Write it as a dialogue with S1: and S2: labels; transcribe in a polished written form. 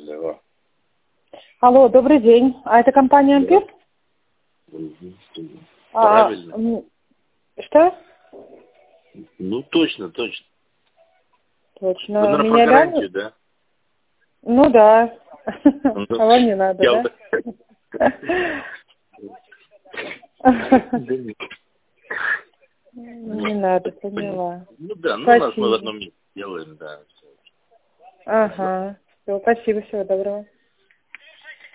S1: Алло.
S2: Алло, добрый день. А это компания «Ампер»?
S1: Правильно.
S2: Что?
S1: Ну, точно.
S2: Точно.
S1: Вы, наверное, про гарантию, да?
S2: Ну да. А вам не надо, да? Не надо, поняла.
S1: Ну да, ну у нас мы в одном месте делаем, да.
S2: Ага. Все, спасибо, всего доброго.